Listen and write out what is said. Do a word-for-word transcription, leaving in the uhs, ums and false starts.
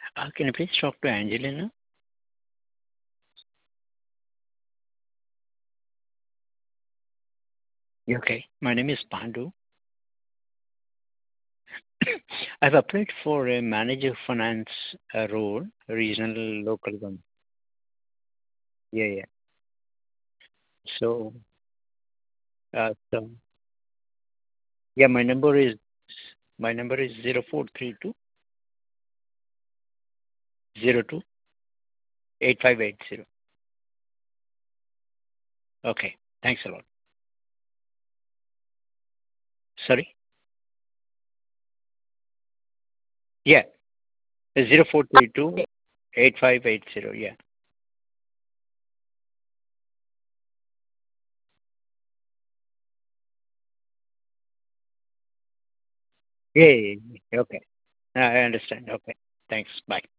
Uh, can you please talk to Angelina? Yeah, okay. My name is Pandu. I've applied for a manager finance uh, role, regional local government. Yeah, yeah. So, uh, so yeah, my number is my number is zero four three two zero two eight five eight zero. Okay. Thanks a lot. Sorry. Yeah, zero four three two eight five eight zero. Yeah. Yeah, yeah, yeah. Okay. I understand. Okay. Thanks. Bye.